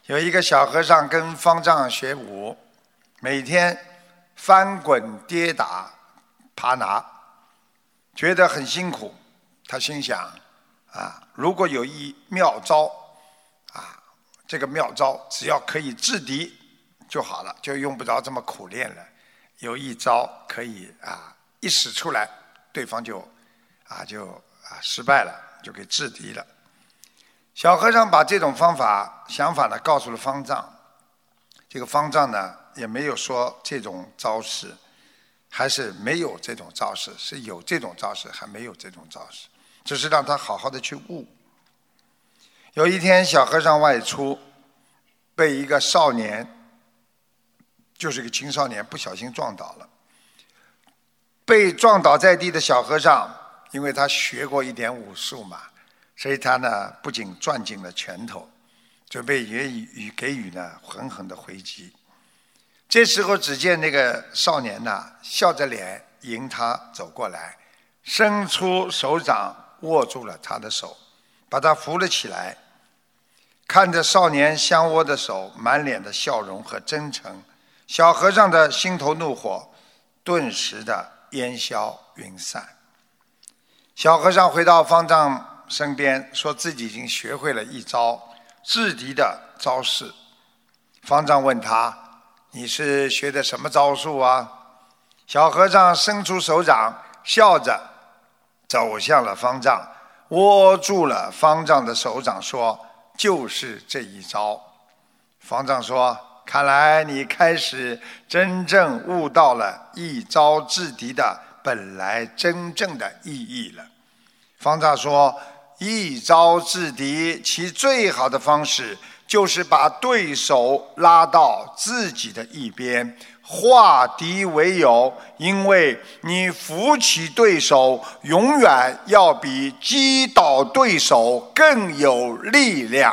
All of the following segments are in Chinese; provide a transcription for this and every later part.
有一个小和尚跟方丈学武，每天翻滚跌打爬拿，觉得很辛苦。他心想如果有一妙招这个妙招只要可以制敌就好了，就用不着这么苦练了。有一招可以一使出来，对方就失败了，就给制敌了。小和尚把这种想法呢告诉了方丈，这个方丈呢也没有说这种招式还是没有这种招式，是有这种招式还没有这种招式，只是让他好好的去悟。有一天小和尚外出，被一个少年，就是一个青少年不小心撞倒了。被撞倒在地的小和尚，因为他学过一点武术嘛，所以他呢不仅攥紧了拳头，准备给予呢狠狠的回击。这时候只见那个少年呢笑着脸迎他走过来，伸出手掌握住了他的手，把他扶了起来。看着少年相握的手，满脸的笑容和真诚，小和尚的心头怒火顿时的烟消云散。小和尚回到方丈身边，说自己已经学会了一招制敌的招式。方丈问他，你是学的什么招数啊？小和尚伸出手掌，笑着走向了方丈，握住了方丈的手掌，说，就是这一招。方丈说，看来你开始真正悟到了一招制敌的本来真正的意义了。方丈说，一招制敌其最好的方式就是把对手拉到自己的一边，化敌为友，因为你扶起对手永远要比击倒对手更有力量。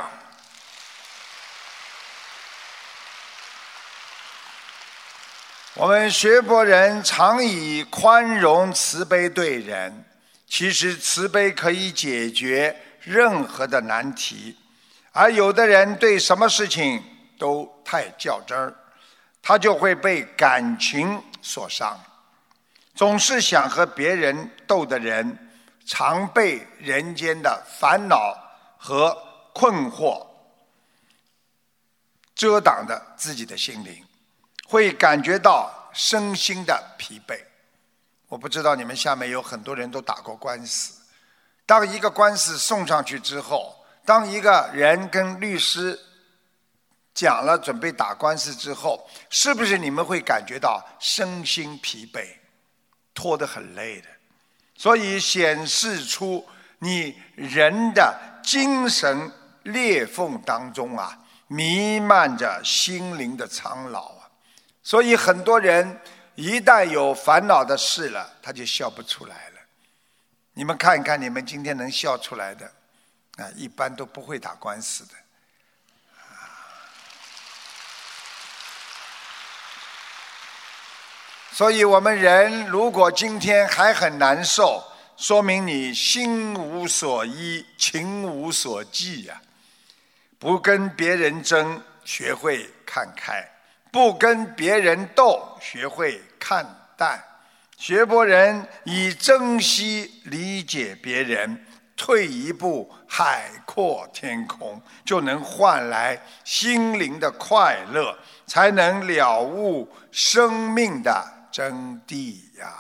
我们学佛人常以宽容慈悲对人，其实慈悲可以解决任何的难题，而有的人对什么事情都太较真儿，他就会被感情所伤。总是想和别人斗的人，常被人间的烦恼和困惑遮挡着自己的心灵，会感觉到身心的疲惫。我不知道你们下面有很多人都打过官司，当一个官司送上去之后，当一个人跟律师讲了准备打官司之后，是不是你们会感觉到身心疲惫，拖得很累的？所以显示出你人的精神裂缝当中弥漫着心灵的苍老所以很多人一旦有烦恼的事了，他就笑不出来了。你们看一看，你们今天能笑出来的一般都不会打官司的。所以我们人如果今天还很难受，说明你心无所依，情无所寄不跟别人争，学会看开；不跟别人斗，学会看淡。学佛人以珍惜理解别人，退一步海阔天空，就能换来心灵的快乐，才能了悟生命的真谛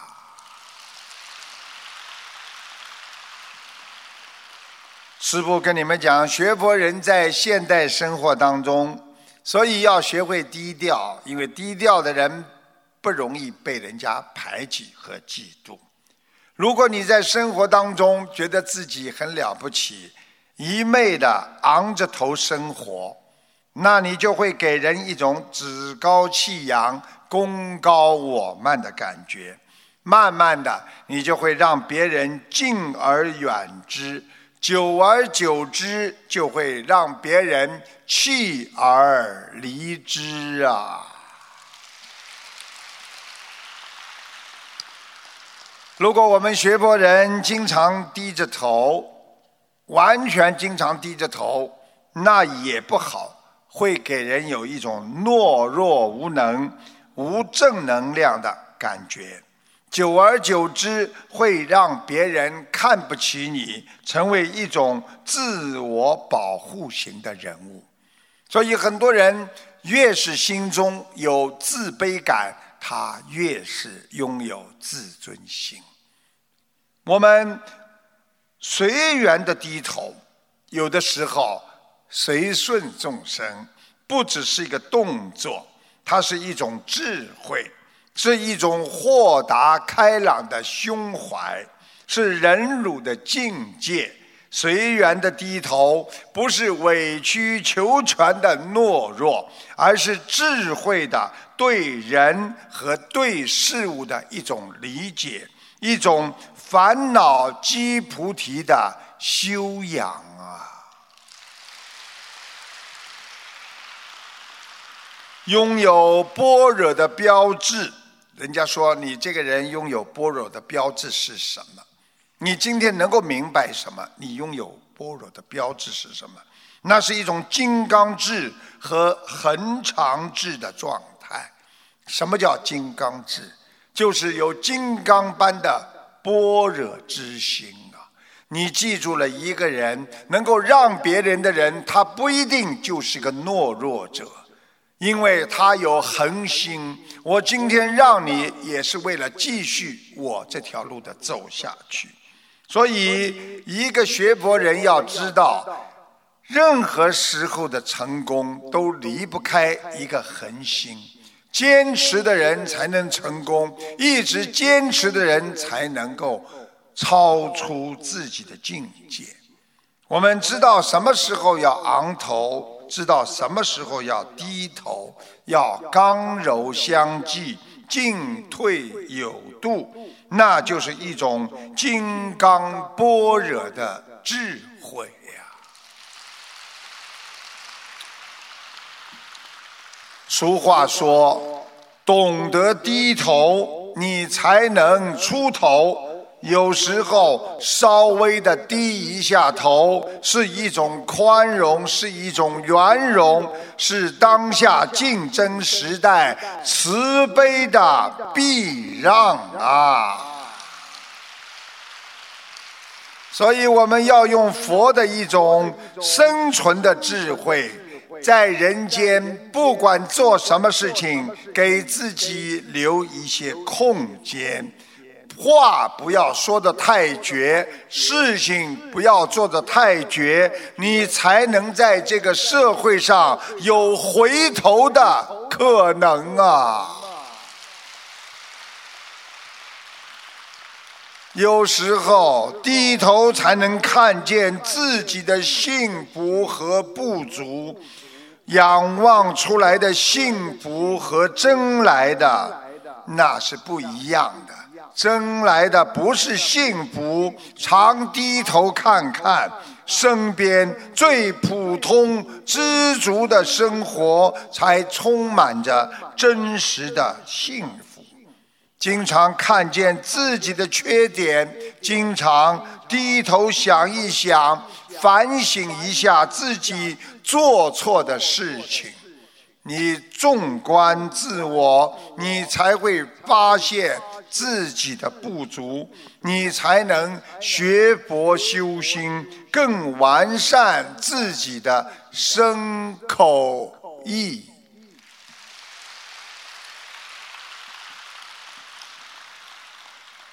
师父跟你们讲，学佛人在现代生活当中，所以要学会低调，因为低调的人不容易被人家排挤和嫉妒。如果你在生活当中觉得自己很了不起，一昧的昂着头生活，那你就会给人一种趾高气扬、功高我慢的感觉。慢慢的，你就会让别人敬而远之，久而久之，就会让别人弃而离之如果我们学佛人经常低着头，完全经常低着头，那也不好， 会给人有一种懦弱无能、无正能量的感觉，久而久之会让别人看不起你，成为一种自我保护型的人物。所以很多人越是心中有自卑感，他越是拥有自尊心。我们随缘的低头，有的时候随顺众生，不只是一个动作，它是一种智慧，是一种豁达开朗的胸怀，是忍辱的境界。随缘的低头，不是委曲求全的懦弱，而是智慧的对人和对事物的一种理解，一种烦恼积菩提的修养啊！拥有般若的标志，人家说你这个人拥有般若的标志是什么？你今天能够明白什么？你拥有般若的标志是什么？那是一种金刚智和恒常智的状态。什么叫金刚智？就是有金刚般的般若之心啊！你记住了，一个人能够让别人的人，他不一定就是个懦弱者，因为他有恒心。我今天让你，也是为了继续我这条路的走下去。所以一个学佛人要知道，任何时候的成功都离不开一个恒心，坚持的人才能成功，一直坚持的人才能够超出自己的境界。我们知道什么时候要昂头，知道什么时候要低头，要刚柔相济，进退有度，那就是一种金刚般若的智慧呀。俗话说，懂得低头，你才能出头。有时候稍微的低一下头，是一种宽容，是一种圆融，是当下竞争时代慈悲的避让啊！所以我们要用佛的一种生存的智慧，在人间不管做什么事情，给自己留一些空间，话不要说得太绝，事情不要做得太绝，你才能在这个社会上有回头的可能啊！有时候低头才能看见自己的幸福和不足，仰望出来的幸福和争来的那是不一样的。争来的不是幸福，常低头看看身边最普通知足的生活，才充满着真实的幸福。经常看见自己的缺点，经常低头想一想，反省一下自己做错的事情，你纵观自我，你才会发现自己的不足，你才能学佛修心，更完善自己的身口意。